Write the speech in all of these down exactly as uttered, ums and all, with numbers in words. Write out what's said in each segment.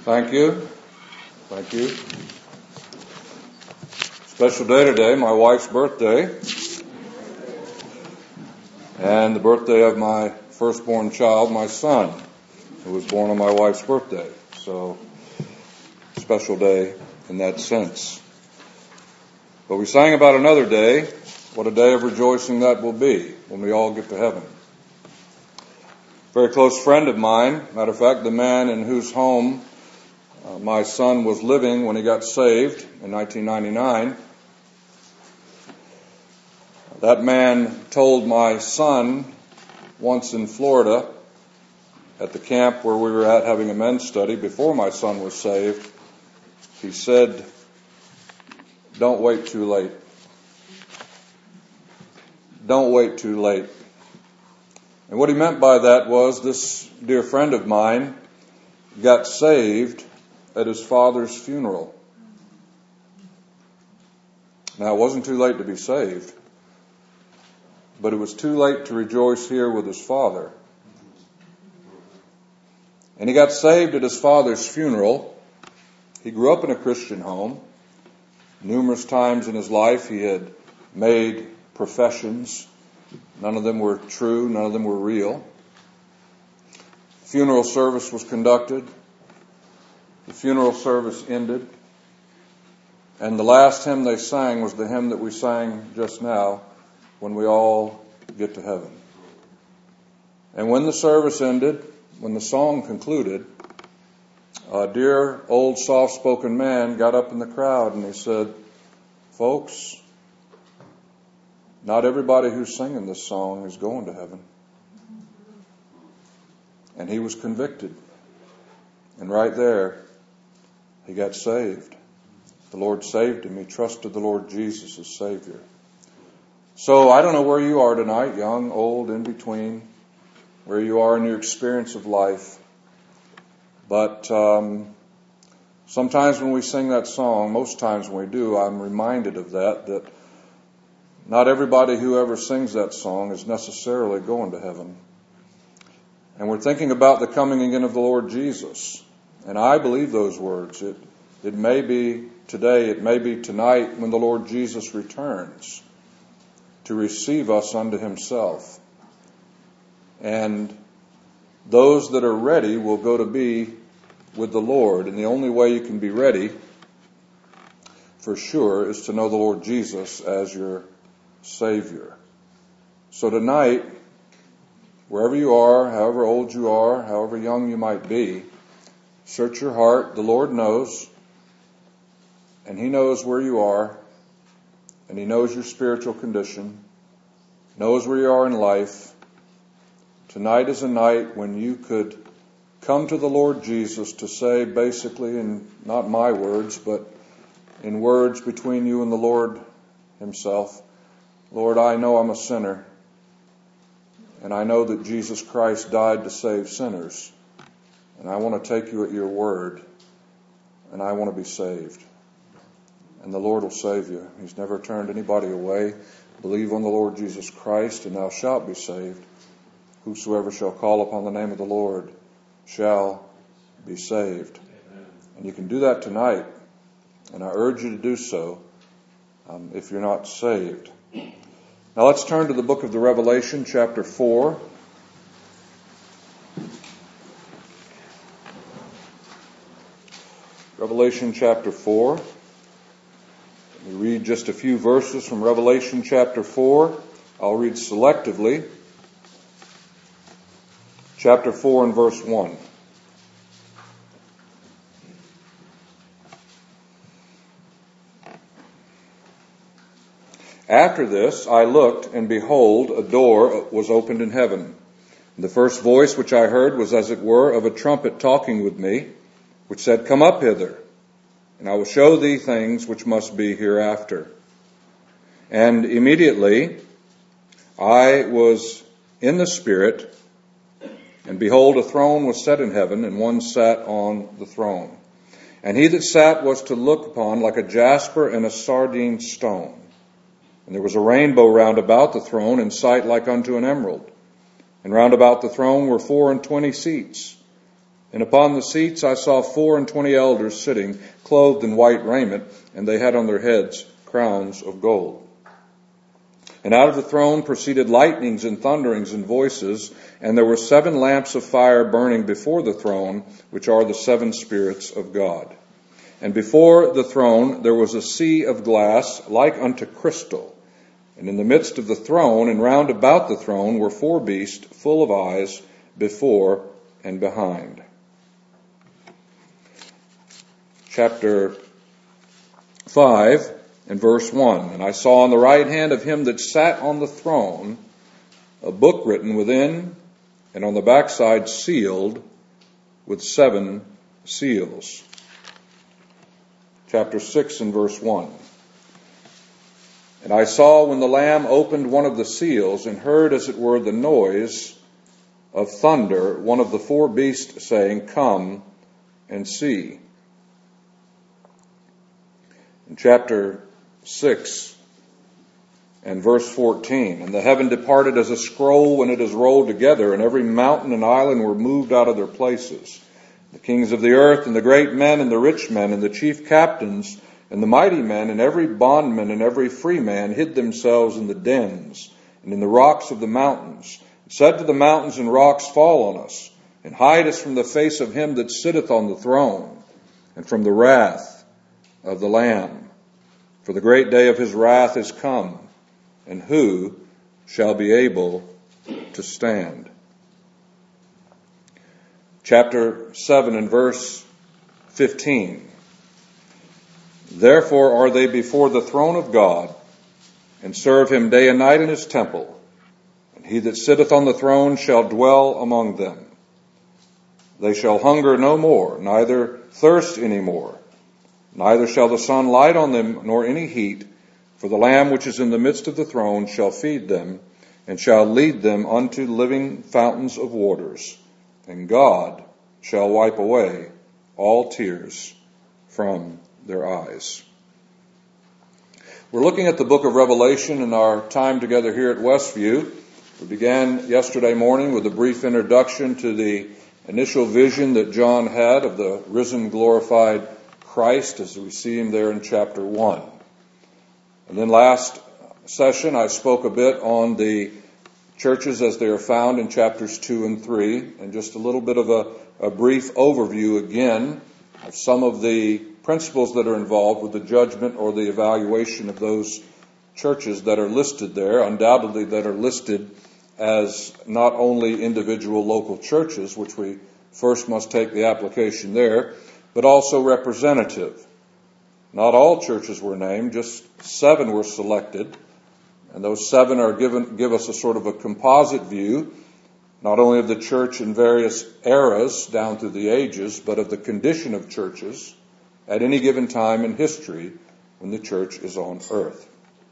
Thank you. Thank you. Special day today, my wife's birthday, and the birthday of my firstborn child, my son, who was born on my wife's birthday. So, special day in that sense. But we sang about another day. What a day of rejoicing that will be when we all get to heaven. A very close friend of mine, matter of fact, the man in whose home uh, my son was living when he got saved in nineteen ninety-nine, that man told my son once in Florida at the camp where we were at having a men's study before my son was saved, he said, "Don't wait too late. Don't wait too late." And what he meant by that was this dear friend of mine got saved at his father's funeral. Now, it wasn't too late to be saved, but it was too late to rejoice here with his father. And he got saved at his father's funeral. He grew up in a Christian home. Numerous times in his life he had made professions. None of them were true. None of them were real. Funeral service was conducted. The funeral service ended. And the last hymn they sang was the hymn that we sang just now, "When We All Get to Heaven." And when the service ended, when the song concluded, a dear old soft-spoken man got up in the crowd and he said, "Folks, not everybody who's singing this song is going to heaven." And he was convicted. And right there, he got saved. The Lord saved him. He trusted the Lord Jesus as Savior. So I don't know where you are tonight, young, old, in between, where you are in your experience of life. But um, sometimes when we sing that song, most times when we do, I'm reminded of that, that not everybody who ever sings that song is necessarily going to heaven. And we're thinking about the coming again of the Lord Jesus. And I believe those words. It, it may be today, it may be tonight when the Lord Jesus returns to receive us unto himself. And those that are ready will go to be with the Lord. And the only way you can be ready, for sure, is to know the Lord Jesus as your Savior. So tonight, wherever you are, however old you are, however young you might be, search your heart. The Lord knows, and he knows where you are, and he knows your spiritual condition, knows where you are in life. Tonight is a night when you could come to the Lord Jesus to say, basically, in not my words, but in words between you and the Lord himself, "Lord, I know I'm a sinner, and I know that Jesus Christ died to save sinners, and I want to take you at your word, and I want to be saved." And the Lord will save you. He's never turned anybody away. Believe on the Lord Jesus Christ, and thou shalt be saved. Whosoever shall call upon the name of the Lord shall be saved. Amen. And you can do that tonight, and I urge you to do so um, if you're not saved. Now let's turn to the book of the Revelation, chapter four. Revelation chapter four. Let me read just a few verses from Revelation chapter four. I'll read selectively. Chapter four and verse one. "After this I looked, and behold, a door was opened in heaven. And the first voice which I heard was as it were of a trumpet talking with me, which said, Come up hither, and I will show thee things which must be hereafter. And immediately I was in the Spirit, and behold, a throne was set in heaven, and one sat on the throne. And he that sat was to look upon like a jasper and a sardine stone. And there was a rainbow round about the throne, in sight like unto an emerald. And round about the throne were four and twenty seats. And upon the seats I saw four and twenty elders sitting, clothed in white raiment, and they had on their heads crowns of gold. And out of the throne proceeded lightnings and thunderings and voices, and there were seven lamps of fire burning before the throne, which are the seven spirits of God. And before the throne there was a sea of glass like unto crystal. And in the midst of the throne and round about the throne were four beasts full of eyes before and behind. Chapter five and verse one. And I saw on the right hand of him that sat on the throne a book written within, and on the backside sealed with seven seals. Chapter six and verse one. And I saw when the Lamb opened one of the seals, and heard as it were the noise of thunder, one of the four beasts saying, Come and see. In chapter six and verse fourteen, and the heaven departed as a scroll when it is rolled together, and every mountain and island were moved out of their places. The kings of the earth, and the great men, and the rich men, and the chief captains, and the mighty men, and every bondman, and every free man hid themselves in the dens, and in the rocks of the mountains, and said to the mountains and rocks, Fall on us, and hide us from the face of him that sitteth on the throne, and from the wrath of the Lamb. For the great day of his wrath is come, and who shall be able to stand? Chapter seven and verse fifteen. Therefore are they before the throne of God, and serve him day and night in his temple. And he that sitteth on the throne shall dwell among them. They shall hunger no more, neither thirst any more. Neither shall the sun light on them, nor any heat. For the Lamb which is in the midst of the throne shall feed them, and shall lead them unto living fountains of waters. And God shall wipe away all tears from their eyes. We're looking at the book of Revelation in our time together here at Westview. We began yesterday morning with a brief introduction to the initial vision that John had of the risen, glorified Christ as we see him there in chapter one. And then last session I spoke a bit on the churches as they are found in chapters two and three, and just a little bit of a, a brief overview again of some of the principles that are involved with the judgment or the evaluation of those churches that are listed there, undoubtedly that are listed as not only individual local churches, which we first must take the application there, but also representative. Not all churches were named, just seven were selected. And those seven are given, give us a sort of a composite view, not only of the church in various eras down through the ages, but of the condition of churches at any given time in history when the church is on earth.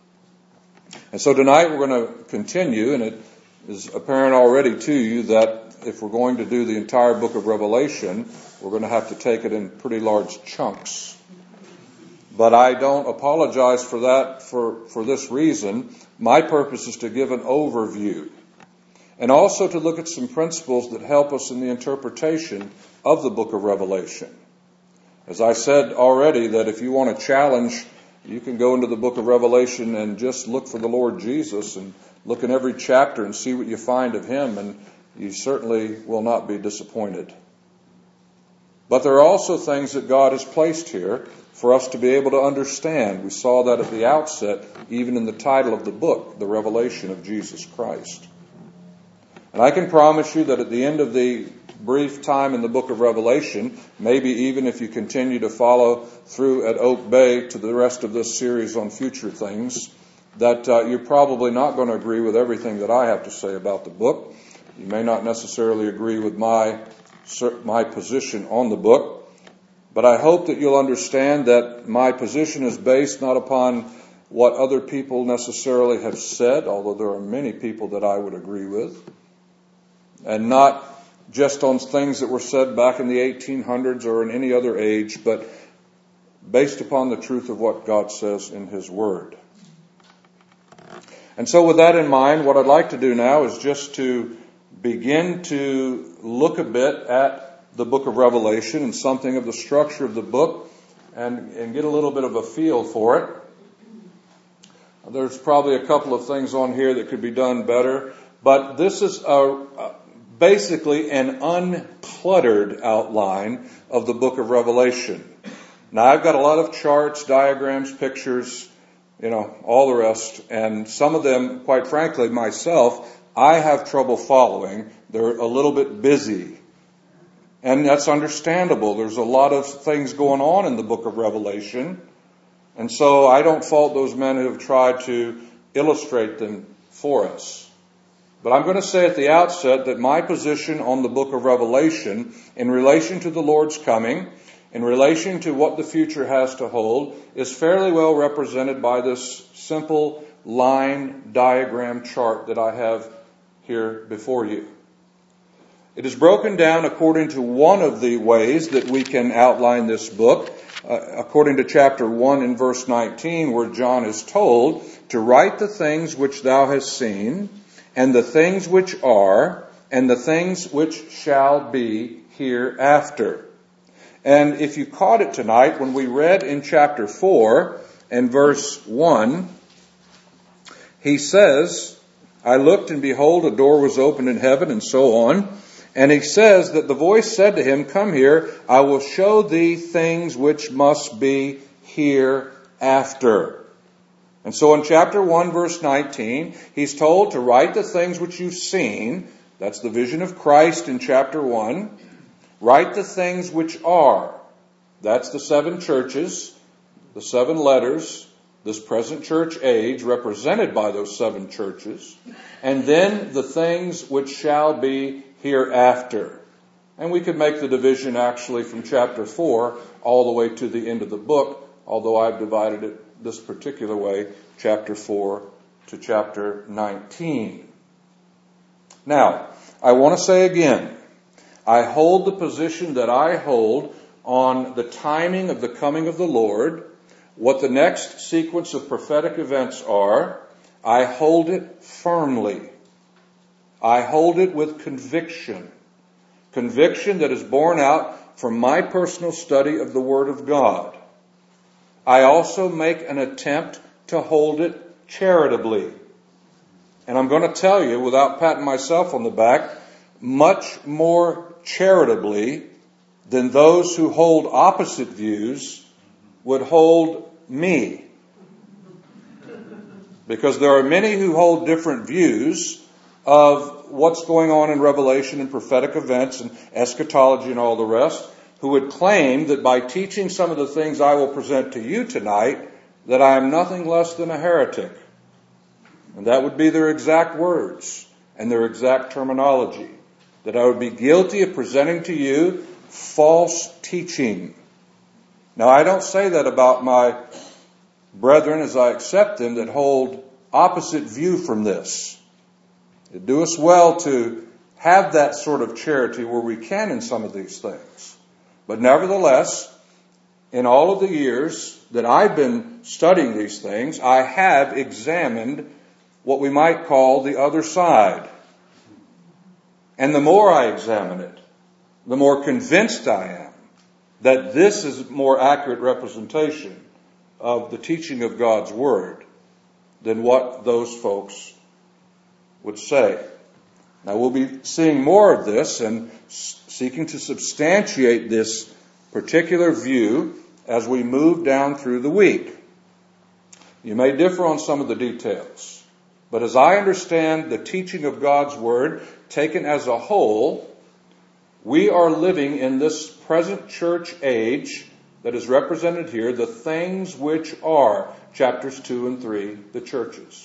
And so tonight we're going to continue, and it is apparent already to you that if we're going to do the entire book of Revelation, we're going to have to take it in pretty large chunks. But I don't apologize for that for, for this reason. My purpose is to give an overview and also to look at some principles that help us in the interpretation of the book of Revelation. As I said already, that if you want a challenge, you can go into the book of Revelation and just look for the Lord Jesus and look in every chapter and see what you find of him, and you certainly will not be disappointed. But there are also things that God has placed here for us to be able to understand. We saw that at the outset, even in the title of the book, The Revelation of Jesus Christ. And I can promise you that at the end of the brief time in the book of Revelation, maybe even if you continue to follow through at Oak Bay to the rest of this series on future things, that uh, you're probably not going to agree with everything that I have to say about the book. You may not necessarily agree with my my position on the book, but I hope that you'll understand that my position is based not upon what other people necessarily have said, although there are many people that I would agree with, and not just on things that were said back in the eighteen hundreds or in any other age, but based upon the truth of what God says in his word. And so with that in mind, what I'd like to do now is just to begin to look a bit at the book of Revelation and something of the structure of the book and, and get a little bit of a feel for it. There's probably a couple of things on here that could be done better, but this is a, a, basically an uncluttered outline of the book of Revelation. Now, I've got a lot of charts, diagrams, pictures, you know, all the rest, and some of them, quite frankly, myself, I have trouble following. They're a little bit busy. And that's understandable. There's a lot of things going on in the book of Revelation. And so I don't fault those men who have tried to illustrate them for us. But I'm going to say at the outset that my position on the book of Revelation in relation to the Lord's coming, in relation to what the future has to hold, is fairly well represented by this simple line diagram chart that I have here before you. It is broken down according to one of the ways that we can outline this book, uh, according to chapter one and verse nineteen, where John is told to write the things which thou hast seen, and the things which are, and the things which shall be hereafter. And if you caught it tonight, when we read in chapter four and verse one, he says, I looked and behold, a door was opened in heaven, and so on. And he says that the voice said to him, come here, I will show thee things which must be hereafter. And so in chapter one, verse nineteen, he's told to write the things which you've seen. That's the vision of Christ in chapter one. Write the things which are. That's the seven churches, the seven letters, this present church age represented by those seven churches. And then the things which shall be hereafter. And we could make the division actually from chapter four all the way to the end of the book, although I've divided it this particular way, chapter four to chapter nineteen. Now, I want to say again, I hold the position that I hold on the timing of the coming of the Lord, what the next sequence of prophetic events are. I hold it firmly. I hold it with conviction. Conviction that is born out from my personal study of the Word of God. I also make an attempt to hold it charitably. And I'm going to tell you, without patting myself on the back, much more charitably than those who hold opposite views would hold me. Because there are many who hold different views of what's going on in Revelation and prophetic events and eschatology and all the rest, who would claim that by teaching some of the things I will present to you tonight, that I am nothing less than a heretic. And that would be their exact words and their exact terminology. That I would be guilty of presenting to you false teaching. Now, I don't say that about my brethren as I accept them that hold opposite view from this. It do us well to have that sort of charity where we can in some of these things. But nevertheless, in all of the years that I've been studying these things, I have examined what we might call the other side. And the more I examine it, the more convinced I am that this is a more accurate representation of the teaching of God's Word than what those folks would say. Now, we'll be seeing more of this and seeking to substantiate this particular view as we move down through the week. You may differ on some of the details, but as I understand the teaching of God's Word taken as a whole, we are living in this present church age that is represented here, the things which are, chapters two and three, the churches.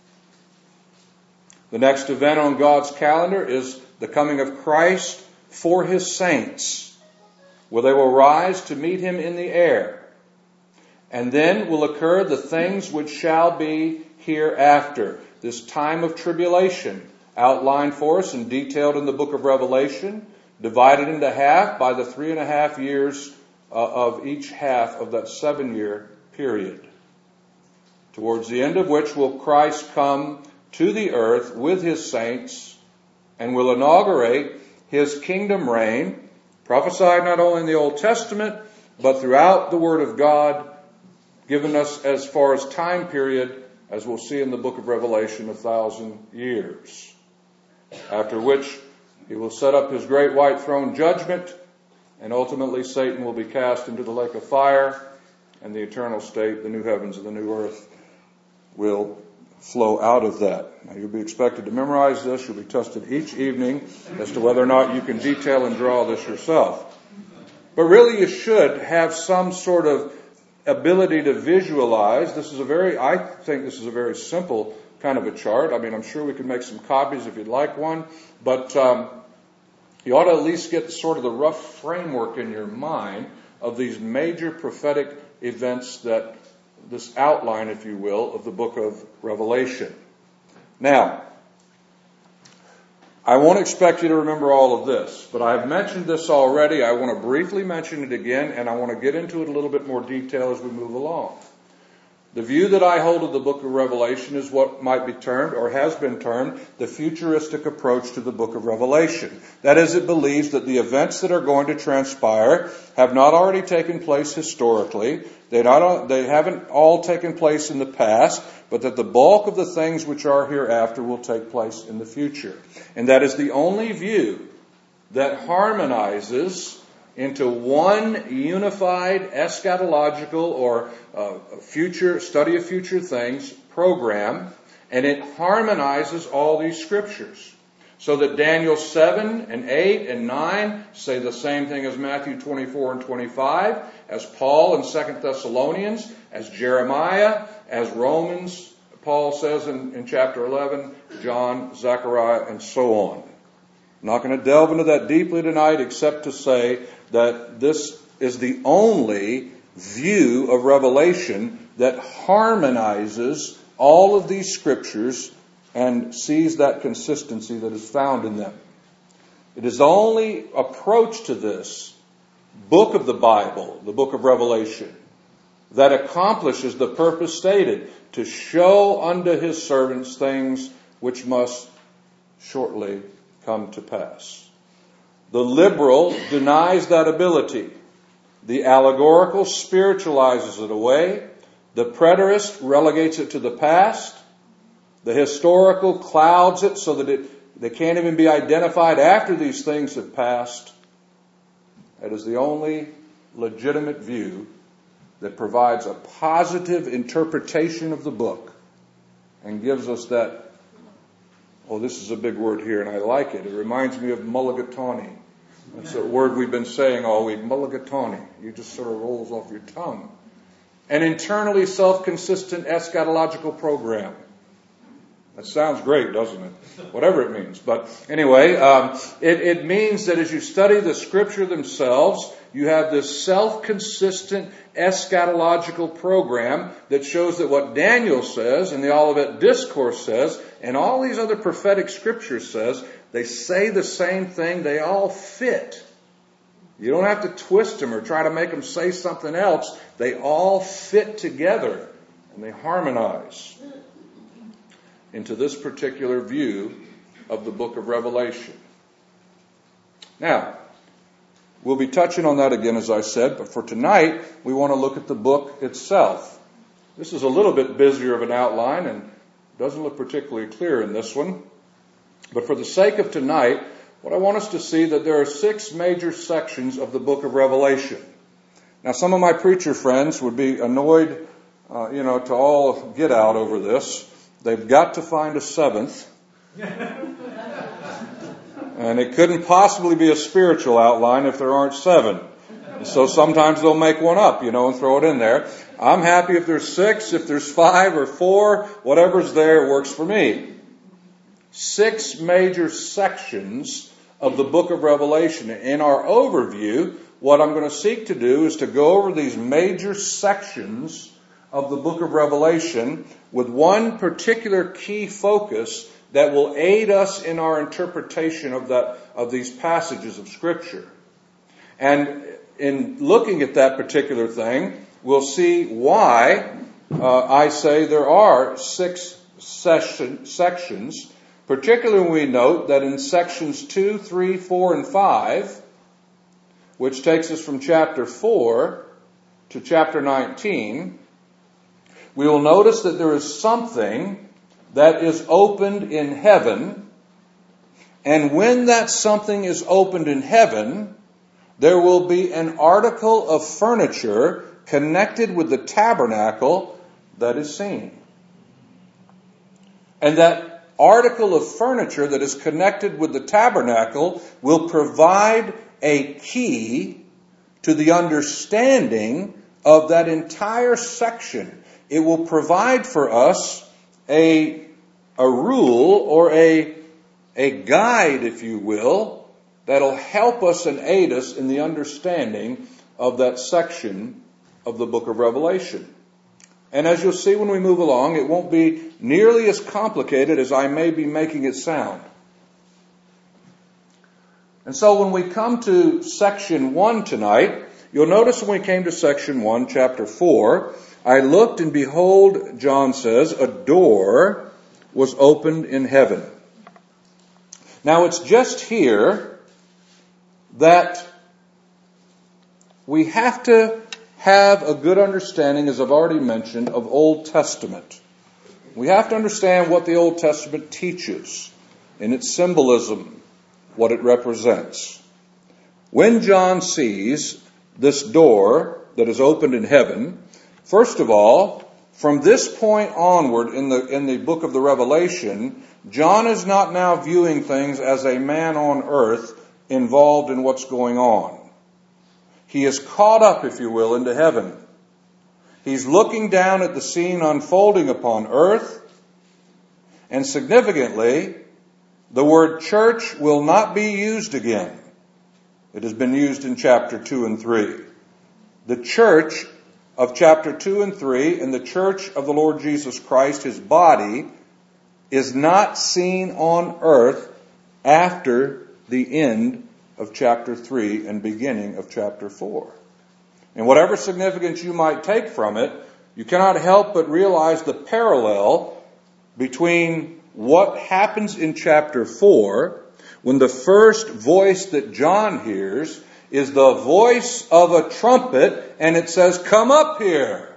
The next event on God's calendar is the coming of Christ for His saints, where they will rise to meet Him in the air. And then will occur the things which shall be hereafter, this time of tribulation, outlined for us and detailed in the book of Revelation, divided into half by the three and a half years uh, of each half of that seven-year period. Towards the end of which will Christ come to the earth with His saints and will inaugurate His kingdom reign Prophesied not only in the Old Testament, but throughout the Word of God, given us as far as time period, as we'll see in the book of Revelation, a thousand years. After which he will set up his great white throne judgment, and ultimately Satan will be cast into the lake of fire, and the eternal state, the new heavens and the new earth, will flow out of that. Now, you'll be expected to memorize this. You'll be tested each evening as to whether or not you can detail and draw this yourself. But really you should have some sort of ability to visualize. This is a very, I think this is a very simple kind of a chart. I mean, I'm sure we could make some copies if you'd like one, but um, you ought to at least get sort of the rough framework in your mind of these major prophetic events, that this outline, if you will, of the book of Revelation. Now, I won't expect you to remember all of this, but I've mentioned this already. I want to briefly mention it again, and I want to get into it a little bit more detail as we move along. The view that I hold of the book of Revelation is what might be termed, or has been termed, the futuristic approach to the book of Revelation. That is, it believes that the events that are going to transpire have not already taken place historically. They not, they haven't all taken place in the past, but that the bulk of the things which are hereafter will take place in the future. And that is the only view that harmonizes into one unified eschatological or uh, future study of future things program, and it harmonizes all these scriptures. So that Daniel seven and eight and nine say the same thing as Matthew twenty-four and twenty-five, as Paul in Second Thessalonians, as Jeremiah, as Romans, Paul says in, in chapter eleven, John, Zechariah, and so on. I'm not going to delve into that deeply tonight, except to say that this is the only view of Revelation that harmonizes all of these scriptures and sees that consistency that is found in them. It is the only approach to this book of the Bible, the book of Revelation, that accomplishes the purpose stated, to show unto his servants things which must shortly come to pass. The liberal denies that ability. The allegorical spiritualizes it away. The preterist relegates it to the past. The historical clouds it so that it, they can't even be identified after these things have passed. That is the only legitimate view that provides a positive interpretation of the book and gives us that, oh, this is a big word here, and I like it. It reminds me of mulligatawny. That's a word we've been saying all week, mulligatawny. You just sort of rolls off your tongue. An internally self-consistent eschatological program. That sounds great, doesn't it? Whatever it means. But anyway, um, it, it means that as you study the scripture themselves, you have this self-consistent eschatological program that shows that what Daniel says and the Olivet Discourse says and all these other prophetic scriptures says, they say the same thing. They all fit. You don't have to twist them or try to make them say something else. They all fit together and they harmonize into this particular view of the book of Revelation. Now, we'll be touching on that again, as I said, but for tonight, we want to look at the book itself. This is a little bit busier of an outline and doesn't look particularly clear in this one. But for the sake of tonight, what I want us to see that there are six major sections of the book of Revelation. Now, some of my preacher friends would be annoyed, uh, you know, to all get out over this. They've got to find a seventh. And it couldn't possibly be a spiritual outline if there aren't seven. So sometimes they'll make one up, you know, and throw it in there. I'm happy if there's six, if there's five or four, whatever's there works for me. Six major sections of the book of Revelation. In our overview, what I'm going to seek to do is to go over these major sections of the book of Revelation with one particular key focus that will aid us in our interpretation of that of these passages of Scripture. And in looking at that particular thing, we'll see why uh, I say there are six session, sections, particularly when we note that in sections two, three, four, and five, which takes us from chapter four to chapter nineteen, we will notice that there is something that is opened in heaven, and when that something is opened in heaven, there will be an article of furniture connected with the tabernacle that is seen. And that article of furniture that is connected with the tabernacle will provide a key to the understanding of that entire section. It will provide for us a, a rule or a, a guide, if you will, that'll help us and aid us in the understanding of that section of the book of Revelation. And as you'll see when we move along, it won't be nearly as complicated as I may be making it sound. And so when we come to section one tonight, you'll notice when we came to section one, chapter four, I looked and behold, John says, a door was opened in heaven. Now it's just here that we have to have a good understanding, as I've already mentioned, of Old Testament. We have to understand what the Old Testament teaches in its symbolism, what it represents. When John sees this door that is opened in heaven, first of all, from this point onward in the in the book of the Revelation, John is not now viewing things as a man on earth involved in what's going on. He is caught up, if you will, into heaven. He's looking down at the scene unfolding upon earth. And significantly, the word church will not be used again. It has been used in chapter two and three. The church of chapter two and three and the church of the Lord Jesus Christ, his body, is not seen on earth after the end of chapter three and beginning of chapter four. And whatever significance you might take from it, you cannot help but realize the parallel between what happens in chapter four, when the first voice that John hears is the voice of a trumpet, and it says, "Come up here."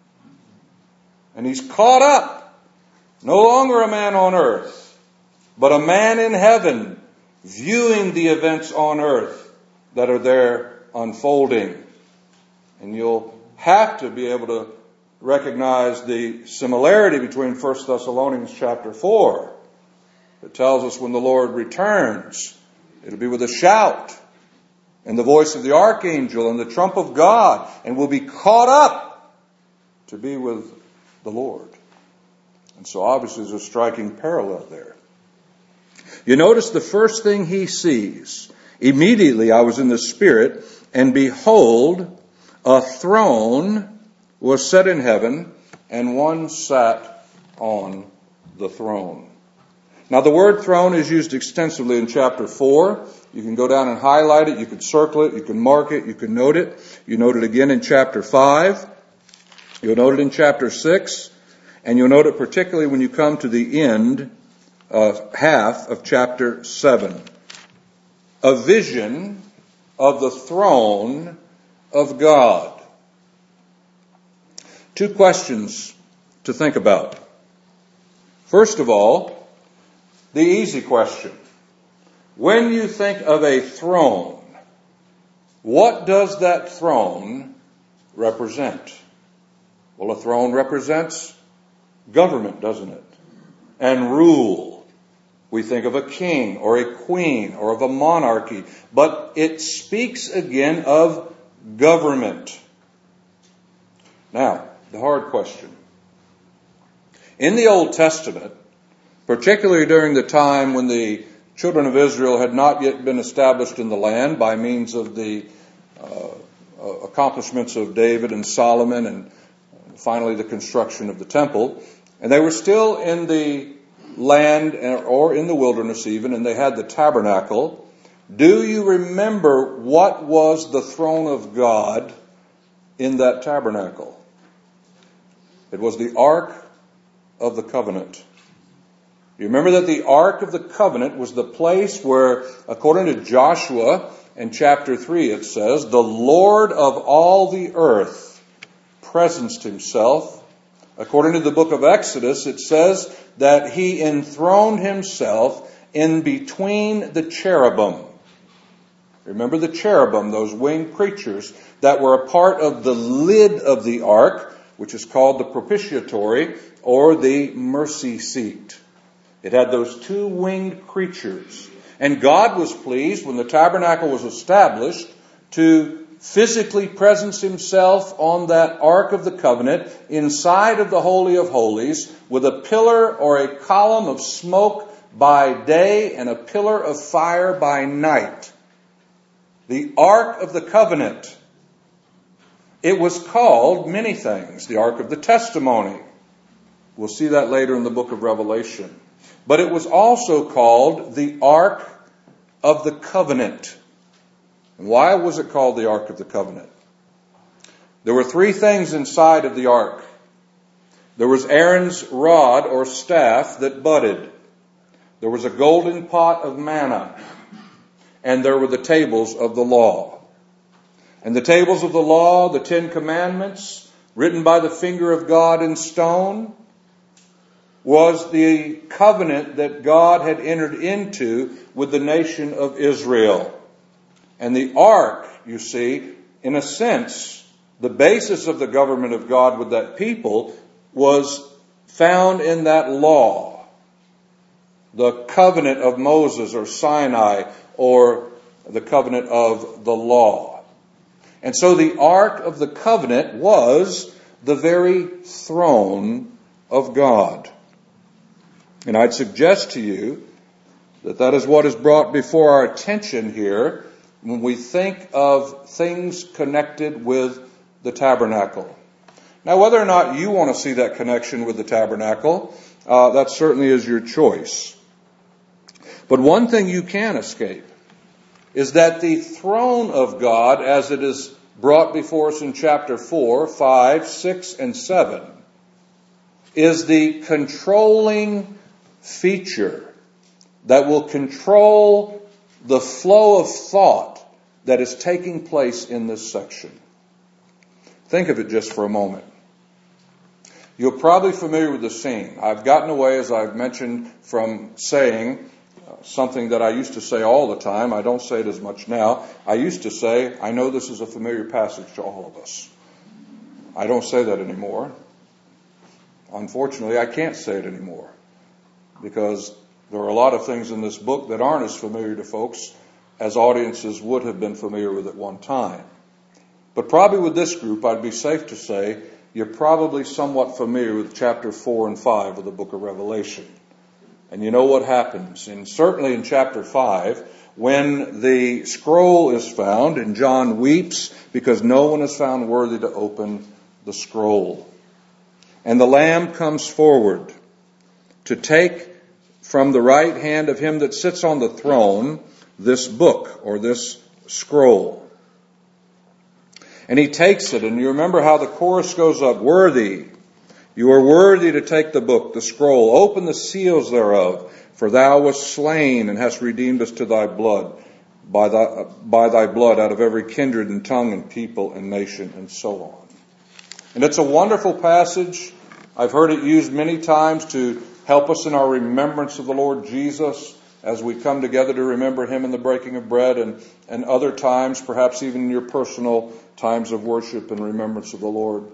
And he's caught up, no longer a man on earth, but a man in heaven, viewing the events on earth that are there unfolding. And you'll have to be able to recognize the similarity between First Thessalonians chapter four. It tells us when the Lord returns, it'll be with a shout and the voice of the archangel and the trump of God, and we'll be caught up to be with the Lord. And so obviously there's a striking parallel there. You notice the first thing he sees. Immediately I was in the Spirit, and behold, a throne was set in heaven, and one sat on the throne. Now the word throne is used extensively in chapter four. You can go down and highlight it, you can circle it, you can mark it, you can note it. You note it again in chapter five. You'll note it in chapter six. And you'll note it particularly when you come to the end Uh, half of chapter seven. A vision of the throne of God. Two questions to think about. First of all, the easy question. When you think of a throne, what does that throne represent? Well, a throne represents government, doesn't it? And rule. We think of a king or a queen or of a monarchy, but it speaks again of government. Now, the hard question. In the Old Testament, particularly during the time when the children of Israel had not yet been established in the land by means of the uh, accomplishments of David and Solomon and finally the construction of the temple, and they were still in the land or in the wilderness even, and they had the tabernacle. Do you remember what was the throne of God in that tabernacle? It was the Ark of the Covenant. You remember that the Ark of the Covenant was the place where, according to Joshua, in chapter three it says, the Lord of all the earth presenced himself. According to the book of Exodus, it says that he enthroned himself in between the cherubim. Remember the cherubim, those winged creatures that were a part of the lid of the ark, which is called the propitiatory or the mercy seat. It had those two winged creatures. And God was pleased when the tabernacle was established to physically presence himself on that Ark of the Covenant inside of the Holy of Holies with a pillar or a column of smoke by day and a pillar of fire by night. The Ark of the Covenant. It was called many things. The Ark of the Testimony. We'll see that later in the book of Revelation. But it was also called the Ark of the Covenant. And why was it called the Ark of the Covenant? There were three things inside of the ark. There was Aaron's rod or staff that budded. There was a golden pot of manna. And there were the tables of the law. And the tables of the law, the Ten Commandments, written by the finger of God in stone, was the covenant that God had entered into with the nation of Israel. And the ark, you see, in a sense, the basis of the government of God with that people was found in that law. The covenant of Moses or Sinai, or the covenant of the law. And so the Ark of the Covenant was the very throne of God. And I'd suggest to you that that is what is brought before our attention here when we think of things connected with the tabernacle. Now, whether or not you want to see that connection with the tabernacle, uh, that certainly is your choice. But one thing you can escape is that the throne of God, as it is brought before us in chapter four, five, six, and seven, is the controlling feature that will control the flow of thought that is taking place in this section. Think of it just for a moment. You're probably familiar with the scene. I've gotten away, as I've mentioned, from saying something that I used to say all the time. I don't say it as much now. I used to say, I know this is a familiar passage to all of us. I don't say that anymore. Unfortunately, I can't say it anymore because there are a lot of things in this book that aren't as familiar to folks as audiences would have been familiar with at one time. But probably with this group, I'd be safe to say you're probably somewhat familiar with chapter four and five of the book of Revelation. And you know what happens. And certainly in chapter five, when the scroll is found, and John weeps because no one is found worthy to open the scroll. And the Lamb comes forward to take from the right hand of him that sits on the throne this book or this scroll. And he takes it, and you remember how the chorus goes up, worthy. You are worthy to take the book, the scroll, open the seals thereof, for thou wast slain and hast redeemed us to thy blood, by thy, by thy blood out of every kindred and tongue and people and nation and so on. And it's a wonderful passage. I've heard it used many times to help us in our remembrance of the Lord Jesus as we come together to remember him in the breaking of bread, and, and other times, perhaps even in your personal times of worship and remembrance of the Lord.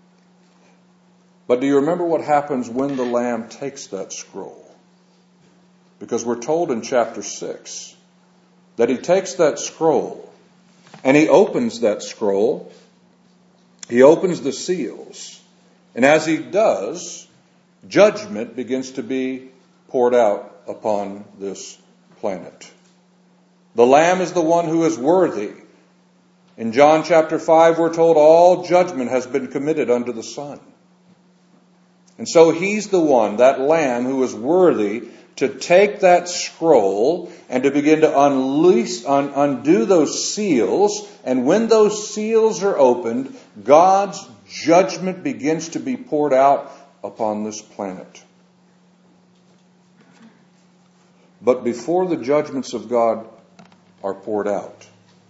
But do you remember what happens when the Lamb takes that scroll? Because we're told in chapter six that he takes that scroll and he opens that scroll. He opens the seals. And as he does, judgment begins to be poured out upon this planet. The Lamb is the one who is worthy. In John chapter five, we're told all judgment has been committed unto the Son. And so he's the one, that Lamb, who is worthy to take that scroll and to begin to unleash, un, undo those seals. And when those seals are opened, God's judgment begins to be poured out upon this planet. But before the judgments of God are poured out,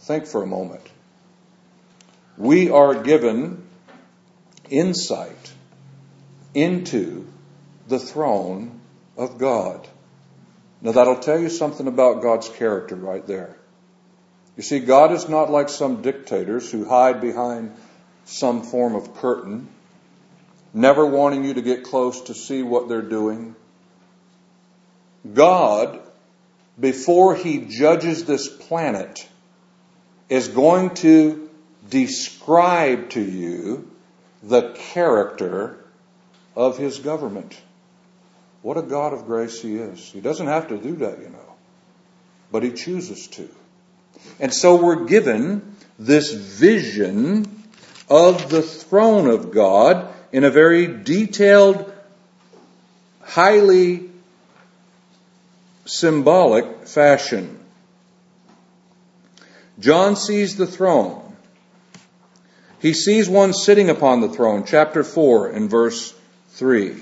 think for a moment. We are given insight into the throne of God. Now that'll tell you something about God's character right there. You see, God is not like some dictators who hide behind some form of curtain, never wanting you to get close to see what they're doing. God, before He judges this planet, is going to describe to you the character of His government. What a God of grace He is. He doesn't have to do that, you know, but He chooses to. And so we're given this vision of the throne of God in a very detailed, highly symbolic fashion. John sees the throne. He sees one sitting upon the throne, chapter four and verse three.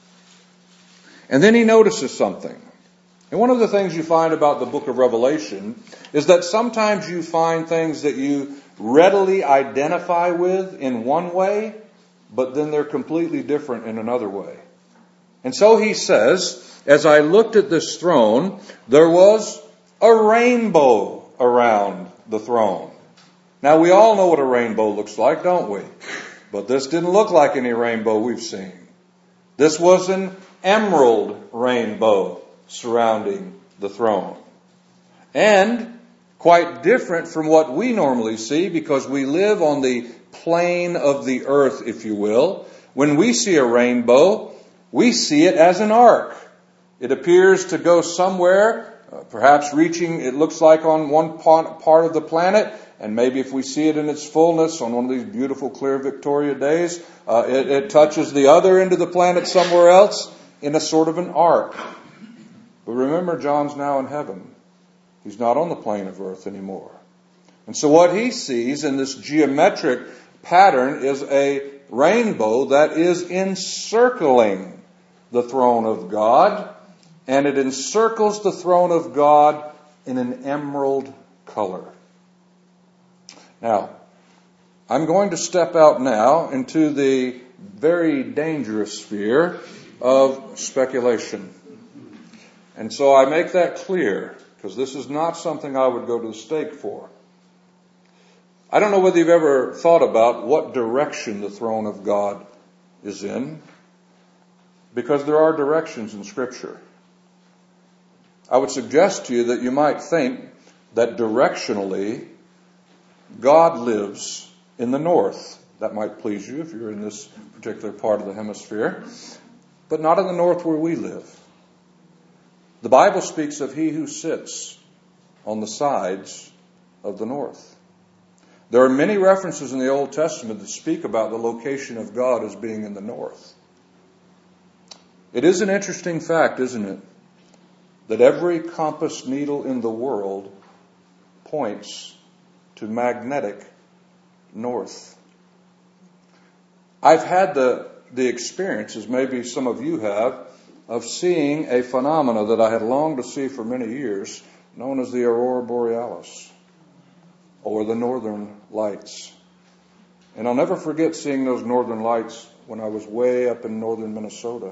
And then he notices something. And one of the things you find about the book of Revelation is that sometimes you find things that you readily identify with in one way, but then they're completely different in another way. And so he says, as I looked at this throne, there was a rainbow around the throne. Now we all know what a rainbow looks like, don't we? But this didn't look like any rainbow we've seen. This was an emerald rainbow surrounding the throne. And quite different from what we normally see, because we live on the plane of the earth, if you will. When we see a rainbow, we see it as an arc. It appears to go somewhere, uh, perhaps reaching, it looks like on one part of the planet, and maybe if we see it in its fullness on one of these beautiful clear Victoria days, uh, it, it touches the other end of the planet somewhere else in a sort of an arc. But remember, John's now in heaven. He's not on the plane of earth anymore. And so what he sees in this geometric pattern is a rainbow that is encircling the throne of God, and it encircles the throne of God in an emerald color. Now, I'm going to step out now into the very dangerous sphere of speculation. And so I make that clear, because this is not something I would go to the stake for. I don't know whether you've ever thought about what direction the throne of God is in, because there are directions in Scripture. I would suggest to you that you might think that directionally God lives in the north. That might please you if you're in this particular part of the hemisphere, but not in the north where we live. The Bible speaks of he who sits on the sides of the north. There are many references in the Old Testament that speak about the location of God as being in the north. It is an interesting fact, isn't it, that every compass needle in the world points to magnetic north. I've had the, the experience, as maybe some of you have, of seeing a phenomena that I had longed to see for many years, known as the Aurora Borealis, or the Northern Lights. And I'll never forget seeing those Northern Lights when I was way up in northern Minnesota.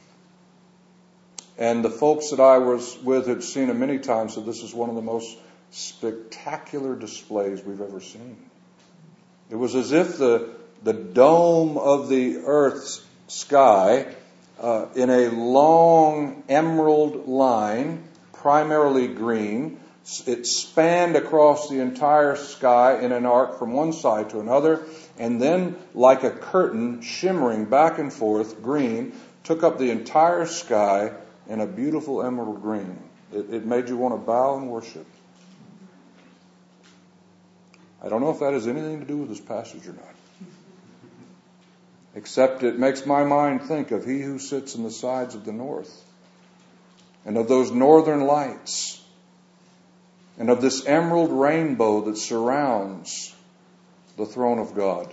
And the folks that I was with had seen it many times, said this is one of the most spectacular displays we've ever seen. It was as if the, the dome of the Earth's sky, uh, in a long emerald line, primarily green, it spanned across the entire sky in an arc from one side to another, and then like a curtain shimmering back and forth, green, took up the entire sky in a beautiful emerald green. It, it made you want to bow and worship. I don't know if that has anything to do with this passage or not, except it makes my mind think of he who sits in the sides of the north, and of those northern lights, and of this emerald rainbow that surrounds the throne of God.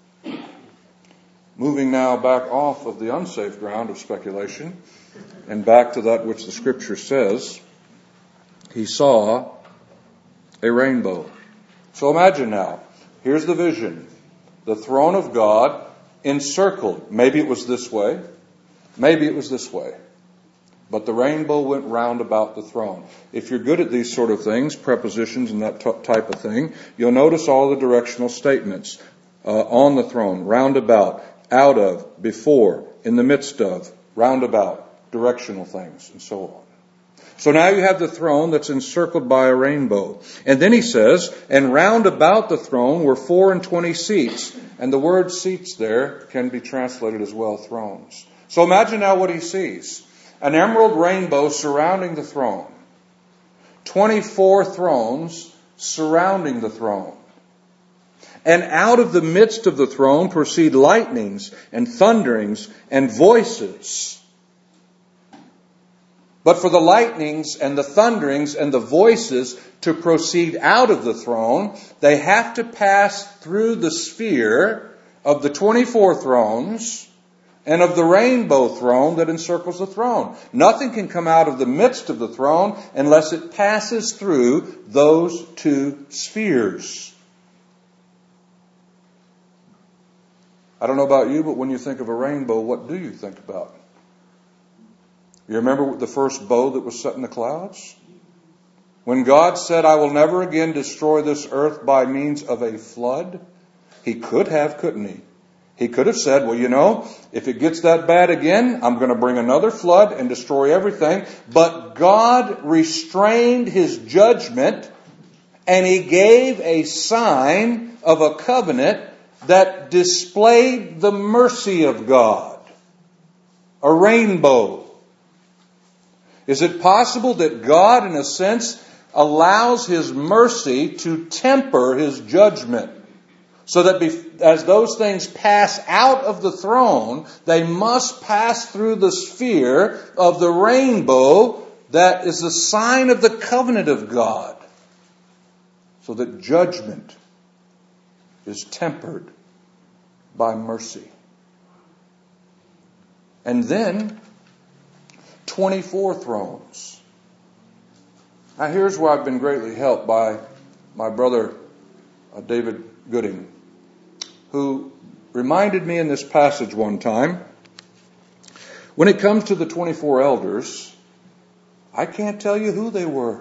Moving now back off of the unsafe ground of speculation and back to that which the Scripture says, he saw a rainbow. So imagine now, here's the vision. The throne of God encircled. Maybe it was this way. Maybe it was this way. But the rainbow went round about the throne. If you're good at these sort of things, prepositions and that t- type of thing, you'll notice all the directional statements. Uh, on the throne, round about, out of, before, in the midst of, round about, directional things, and so on. So now you have the throne that's encircled by a rainbow. And then he says, and round about the throne were four and twenty seats. And the word seats there can be translated as well, thrones. So imagine now what he sees. An emerald rainbow surrounding the throne. twenty-four thrones surrounding the throne. And out of the midst of the throne proceed lightnings and thunderings and voices. But for the lightnings and the thunderings and the voices to proceed out of the throne, they have to pass through the sphere of the twenty-four thrones and of the rainbow throne that encircles the throne. Nothing can come out of the midst of the throne unless it passes through those two spheres. I don't know about you, but when you think of a rainbow, what do you think about? You remember the first bow that was set in the clouds? When God said, I will never again destroy this earth by means of a flood, he could have, couldn't he? He could have said, well, you know, if it gets that bad again, I'm going to bring another flood and destroy everything. But God restrained his judgment, and he gave a sign of a covenant that displayed the mercy of God. A rainbow. Is it possible that God, in a sense, allows his mercy to temper his judgment? So that as those things pass out of the throne, they must pass through the sphere of the rainbow that is a sign of the covenant of God. So that judgment is tempered by mercy. And then, twenty-four thrones. Now here's where I've been greatly helped by my brother uh, David Gooding, who reminded me in this passage one time, when it comes to the twenty-four elders, I can't tell you who they were.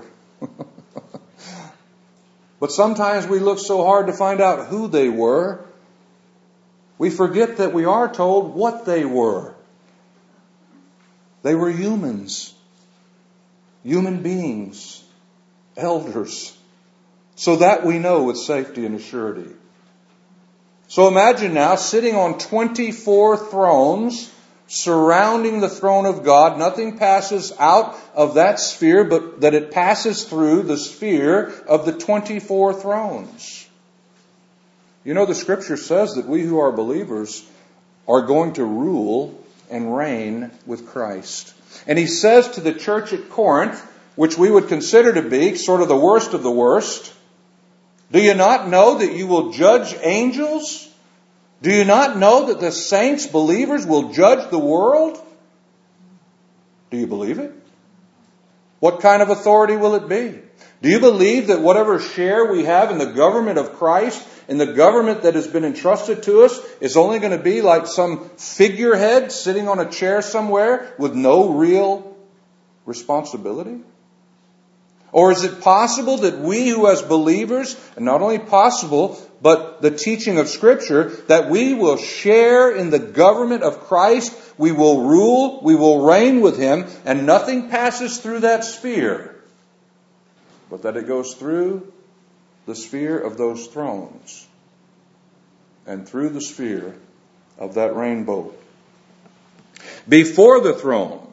But sometimes we look so hard to find out who they were, we forget that we are told what they were. They were humans, human beings, elders, so that we know with safety and assurity. So imagine now sitting on twenty-four thrones surrounding the throne of God. Nothing passes out of that sphere, but that it passes through the sphere of the twenty-four thrones. You know, the scripture says that we who are believers are going to rule and reign with Christ. And he says to the church at Corinth, which we would consider to be sort of the worst of the worst, do you not know that you will judge angels? Do you not know that the saints, believers, will judge the world? Do you believe it? What kind of authority will it be? Do you believe that whatever share we have in the government of Christ, in the government that has been entrusted to us, is only going to be like some figurehead sitting on a chair somewhere with no real responsibility? Or is it possible that we who as believers, and not only possible, but the teaching of Scripture, that we will share in the government of Christ, we will rule, we will reign with Him, and nothing passes through that sphere, but that it goes through the sphere of those thrones and through the sphere of that rainbow. Before the throne,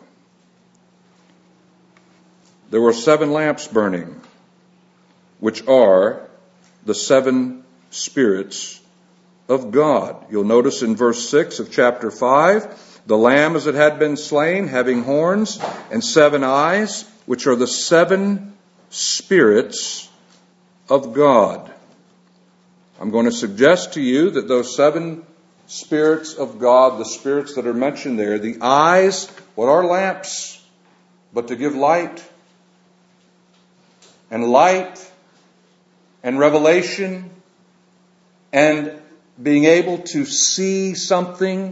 there were seven lamps burning, which are the seven spirits of God. You'll notice in verse six of chapter five, the lamb as it had been slain, having horns and seven eyes, which are the seven spirits of God. I'm going to suggest to you that those seven spirits of God, the spirits that are mentioned there, the eyes, what are lamps? But to give light. And light and revelation and being able to see something.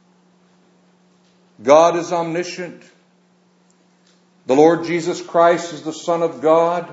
God is omniscient. The Lord Jesus Christ is the Son of God.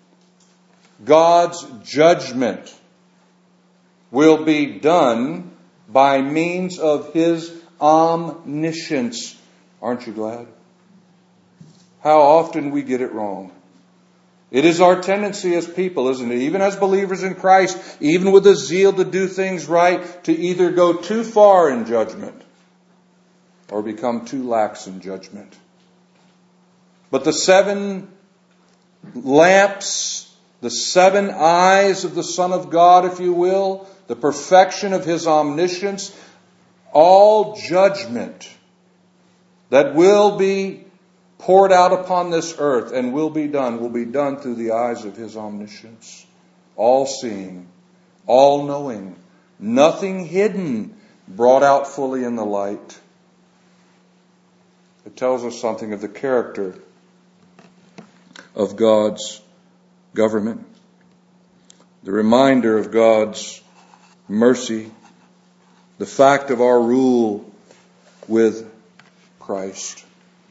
God's judgment will be done by means of His omniscience. Aren't you glad? How often we get it wrong. It is our tendency as people, isn't it? Even as believers in Christ, even with a zeal to do things right, to either go too far in judgment or become too lax in judgment. But the seven lamps, the seven eyes of the Son of God, if you will, the perfection of His omniscience, all judgment that will be poured out upon this earth and will be done, will be done through the eyes of His omniscience. All seeing, all knowing, nothing hidden, brought out fully in the light. It tells us something of the character of God's government. The reminder of God's mercy. The fact of our rule with Christ.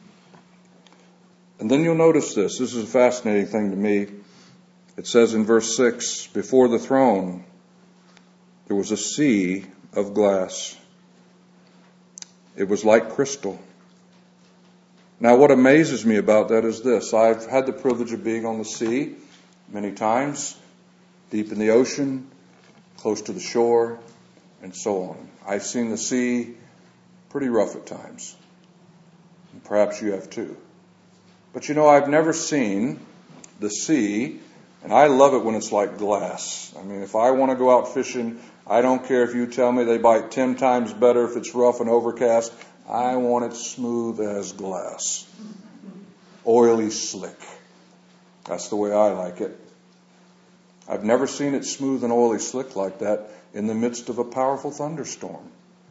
And then you'll notice this. This is a fascinating thing to me. It says in verse six, before the throne there was a sea of glass. It was like crystal. Now what amazes me about that is this. I've had the privilege of being on the sea many times, deep in the ocean, close to the shore, and so on. I've seen the sea pretty rough at times. And perhaps you have too. But you know, I've never seen the sea, and I love it when it's like glass. I mean, if I want to go out fishing, I don't care if you tell me they bite ten times better if it's rough and overcast. I want it smooth as glass. Oily slick. That's the way I like it. I've never seen it smooth and oily slick like that in the midst of a powerful thunderstorm.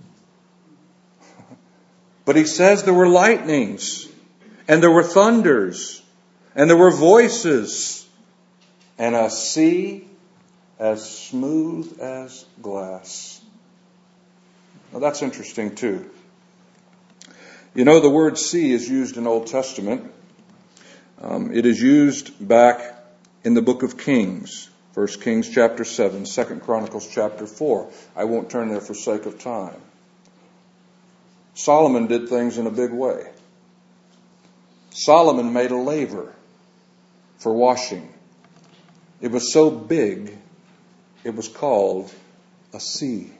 But he says there were lightnings, and there were thunders, and there were voices, and a sea as smooth as glass. Now that's interesting too. You know, the word sea is used in Old Testament. Um, it is used back in the book of Kings. First Kings chapter seven, Second Chronicles chapter four. I won't turn there for sake of time. Solomon did things in a big way. Solomon made a laver for washing. It was so big, it was called a sea.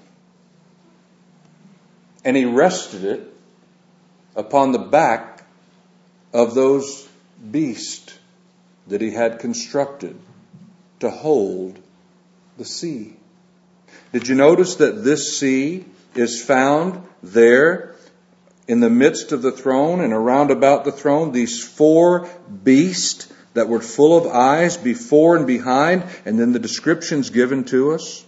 And he rested it upon the back of those beasts that he had constructed to hold the sea. Did you notice that this sea is found there in the midst of the throne and around about the throne? These four beasts that were full of eyes before and behind, and then the descriptions given to us.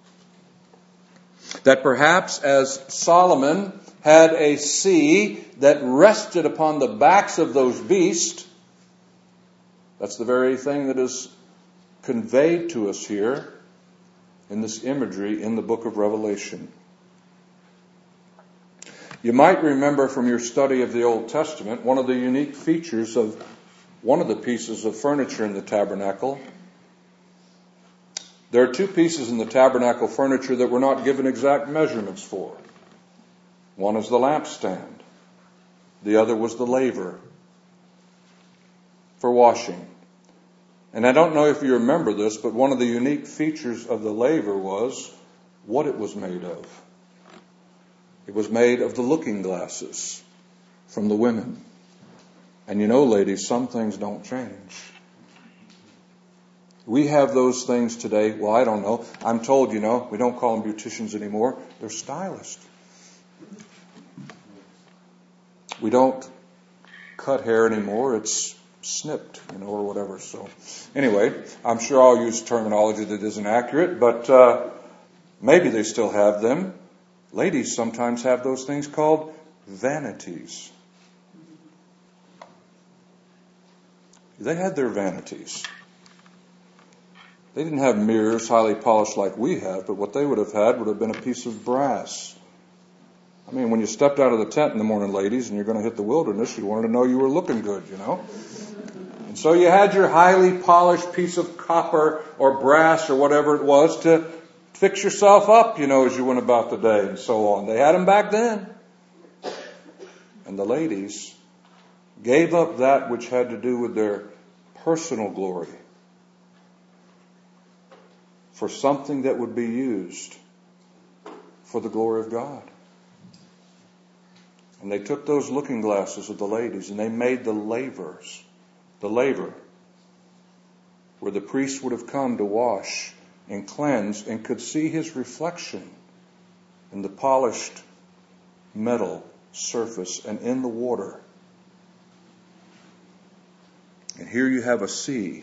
That perhaps as Solomon had a sea that rested upon the backs of those beasts, that's the very thing that is conveyed to us here in this imagery in the book of Revelation. You might remember from your study of the Old Testament, one of the unique features of one of the pieces of furniture in the tabernacle. There are two pieces in the tabernacle furniture that were not given exact measurements for. One is the lampstand. The other was the laver for washing. And I don't know if you remember this, but one of the unique features of the laver was what it was made of. It was made of the looking glasses from the women. And you know, ladies, some things don't change. We have those things today. Well, I don't know. I'm told, you know, we don't call them beauticians anymore. They're stylists. We don't cut hair anymore. It's snipped, you know, or whatever. So anyway, I'm sure I'll use terminology that isn't accurate, but uh, maybe they still have them. Ladies sometimes have those things called vanities. They had their vanities. They didn't have mirrors highly polished like we have, but what they would have had would have been a piece of brass. I mean, when you stepped out of the tent in the morning, ladies, and you're going to hit the wilderness, you wanted to know you were looking good, you know. And so you had your highly polished piece of copper or brass or whatever it was to fix yourself up, you know, as you went about the day and so on. They had them back then. And the ladies gave up that which had to do with their personal glory for something that would be used for the glory of God. And they took those looking glasses of the ladies and they made the lavers, the laver, where the priest would have come to wash and cleanse and could see his reflection in the polished metal surface and in the water. And here you have a sea.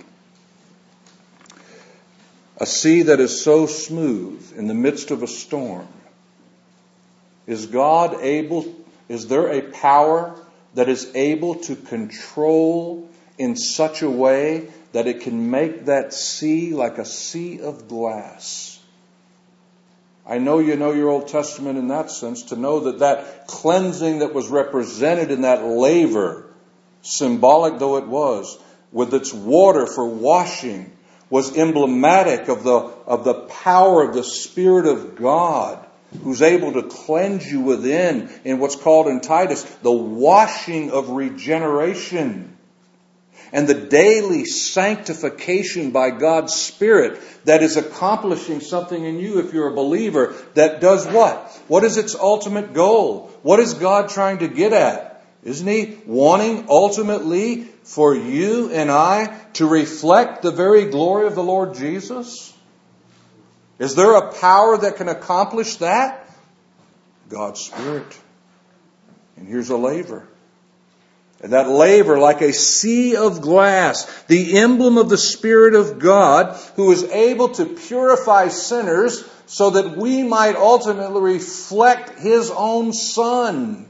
A sea that is so smooth in the midst of a storm. Is God able, is there a power that is able to control in such a way that it can make that sea like a sea of glass? I know you know your Old Testament in that sense, to know that that cleansing that was represented in that laver, symbolic though it was, with its water for washing, was emblematic of the, of the power of the Spirit of God, who's able to cleanse you within in what's called in Titus, the washing of regeneration. And the daily sanctification by God's Spirit that is accomplishing something in you if you're a believer that does what? What is its ultimate goal? What is God trying to get at? Isn't He wanting ultimately for you and I to reflect the very glory of the Lord Jesus? Is there a power that can accomplish that? God's Spirit. And here's a laver. And that laver, like a sea of glass, the emblem of the Spirit of God, who is able to purify sinners so that we might ultimately reflect His own Son.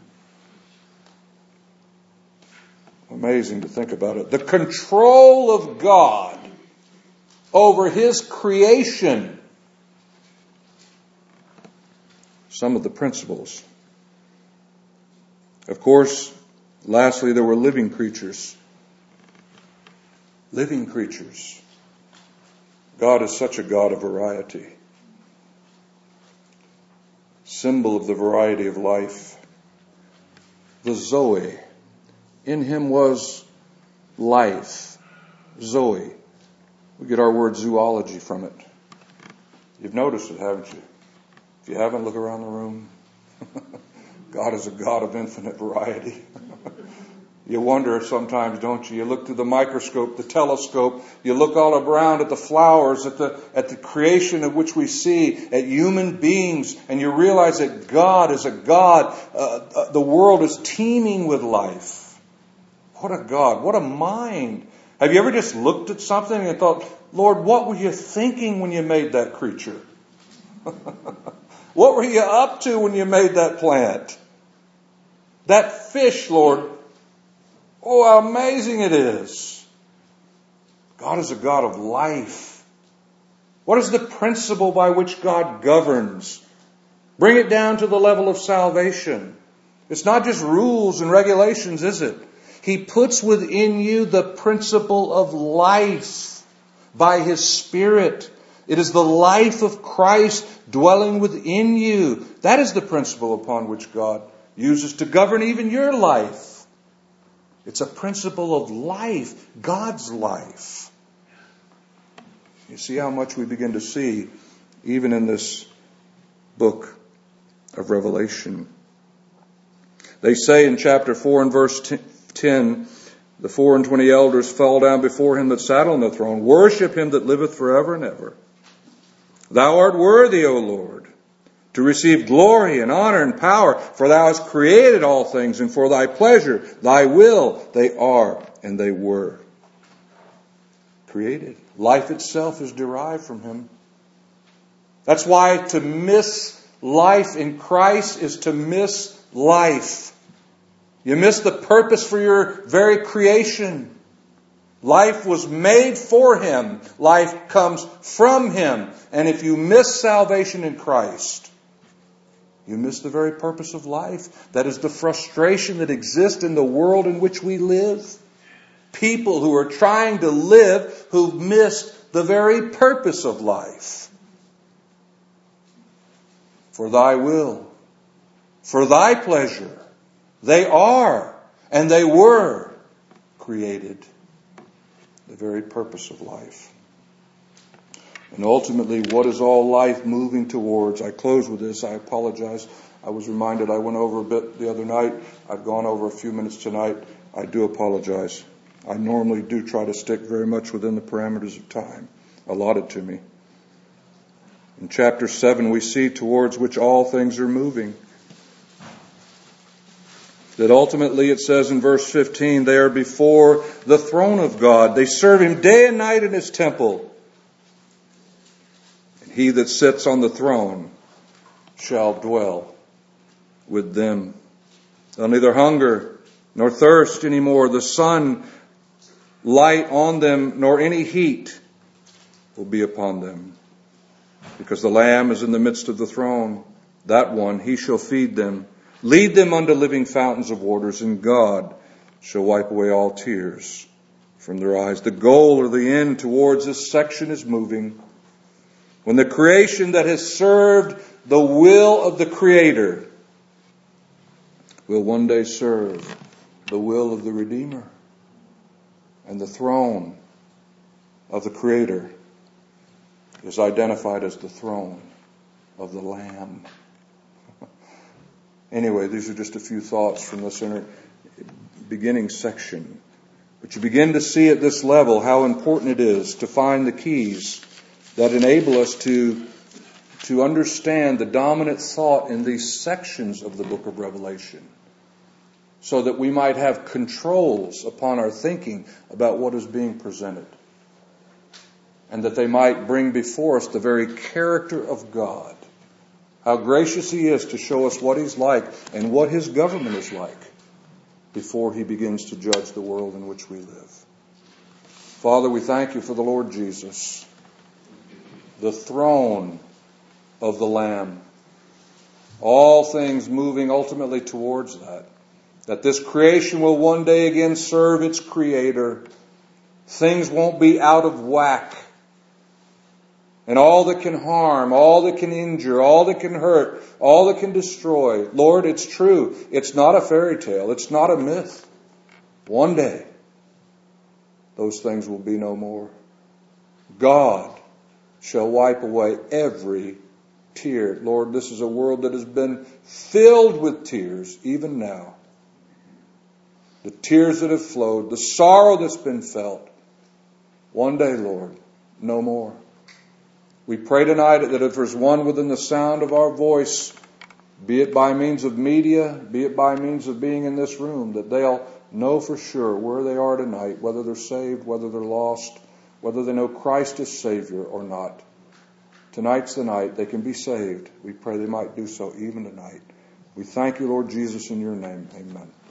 Amazing to think about it. The control of God over His creation. Some of the principles. Of course, lastly, there were living creatures. Living creatures. God is such a God of variety. Symbol of the variety of life. The Zoe. In Him was life. Zoe. We get our word zoology from it. You've noticed it, haven't you? If you haven't, look around the room. God is a God of infinite variety. You wonder sometimes, don't you? You look through the microscope, the telescope. You look all around at the flowers, at the at the creation of which we see, at human beings, and you realize that God is a God. Uh, the world is teeming with life. What a God! What a mind! Have you ever just looked at something and thought, Lord, what were you thinking when you made that creature? What were you up to when you made that plant? That fish, Lord. Oh, how amazing it is. God is a God of life. What is the principle by which God governs? Bring it down to the level of salvation. It's not just rules and regulations, is it? He puts within you the principle of life by His Spirit. It is the life of Christ dwelling within you. That is the principle upon which God uses to govern even your life. It's a principle of life, God's life. You see how much we begin to see even in this book of Revelation. They say in chapter four and verse ten, the four and twenty elders fall down before Him that sat on the throne. Worship Him that liveth forever and ever. Thou art worthy, O Lord, to receive glory and honor and power, for Thou hast created all things, and for Thy pleasure, Thy will, they are and they were created. Life itself is derived from Him. That's why to miss life in Christ is to miss life. You miss the purpose for your very creation. Life was made for Him. Life comes from Him. And if you miss salvation in Christ, you miss the very purpose of life. That is the frustration that exists in the world in which we live. People who are trying to live who've missed the very purpose of life. For thy will, for thy pleasure, they are and they were created. The very purpose of life. And ultimately, what is all life moving towards? I close with this. I apologize. I was reminded I went over a bit the other night. I've gone over a few minutes tonight. I do apologize. I normally do try to stick very much within the parameters of time allotted to me. In chapter seven, we see towards which all things are moving. That ultimately, it says in verse fifteen, they are before the throne of God. They serve Him day and night in His temple. And He that sits on the throne shall dwell with them. They'll neither hunger nor thirst anymore. The sun light on them, nor any heat will be upon them. Because the Lamb is in the midst of the throne. That one, He shall feed them. Lead them unto living fountains of waters, and God shall wipe away all tears from their eyes. The goal or the end towards this section is moving. When the creation that has served the will of the Creator will one day serve the will of the Redeemer. And the throne of the Creator is identified as the throne of the Lamb. Anyway, these are just a few thoughts from this inner beginning section. But you begin to see at this level how important it is to find the keys that enable us to, to understand the dominant thought in these sections of the book of Revelation, so that we might have controls upon our thinking about what is being presented, and that they might bring before us the very character of God. How gracious He is to show us what He's like and what His government is like before He begins to judge the world in which we live. Father, we thank You for the Lord Jesus, the throne of the Lamb. All things moving ultimately towards that. That this creation will one day again serve its Creator. Things won't be out of whack. And all that can harm, all that can injure, all that can hurt, all that can destroy. Lord, it's true. It's not a fairy tale. It's not a myth. One day, those things will be no more. God shall wipe away every tear. Lord, this is a world that has been filled with tears, even now. The tears that have flowed, the sorrow that's been felt. One day, Lord, no more. We pray tonight that if there's one within the sound of our voice, be it by means of media, be it by means of being in this room, that they'll know for sure where they are tonight, whether they're saved, whether they're lost, whether they know Christ as Savior or not. Tonight's the night they can be saved. We pray they might do so even tonight. We thank You, Lord Jesus, in Your name. Amen.